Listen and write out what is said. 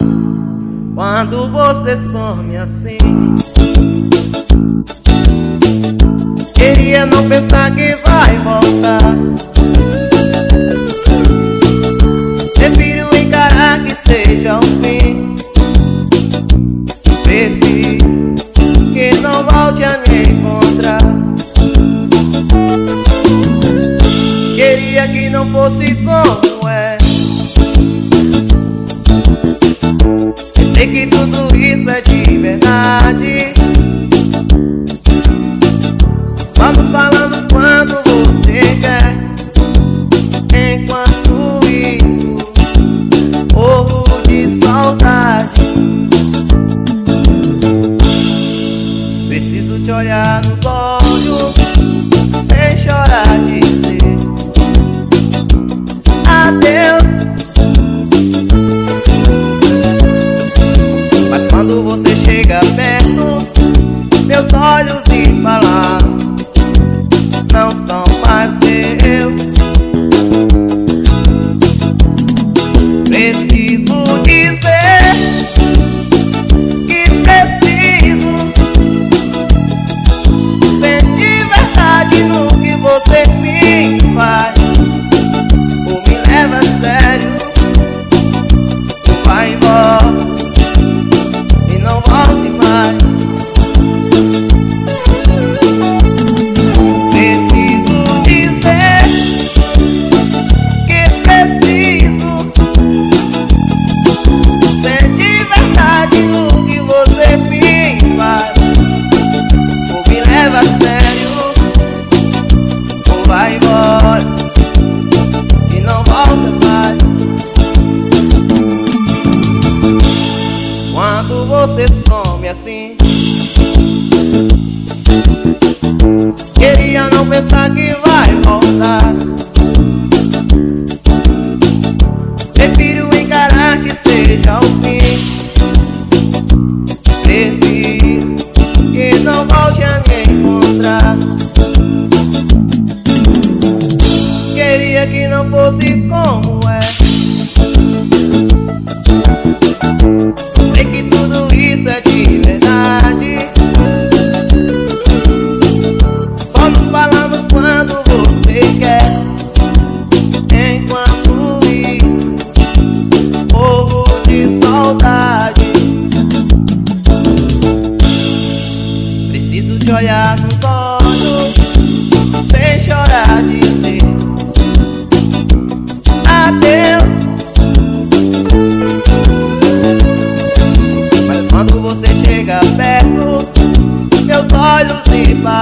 Quando você some assim, queria não pensar que vai voltar. Prefiro encarar que seja o fim. Prefiro que não volte a me encontrar. Queria que não fosse como é. Eu sei que tudo isso é de verdade. Vamos falando quando você quer. Enquanto isso, morro de saudade. Preciso te olhar nos olhos, sem chorar, dizer adeus. Mas quando você chega perto, meus olhos e palavras não são mais meus. Preciso dizer que preciso. Sente verdade no que você me faz. Ou me leva a sério, ou vai embora e não volte mais. Preciso dizer que preciso. Sente verdade no que você me faz. Ou me leva a sério, ou vai embora e não volta mais. Quando você some assim, queria não pensar que vai voltar. Prefiro encarar que seja o fim. Prefiro que não volte a me encontrar. Queria que não fosse como é. Sei que tudo isso é de verdade. Só nos falamos quando você quer. Enquanto isso, morro de saudade. Preciso te olhar nos olhos, sem chorar, dizer adeus. Mas quando você chega perto, meus olhos se param.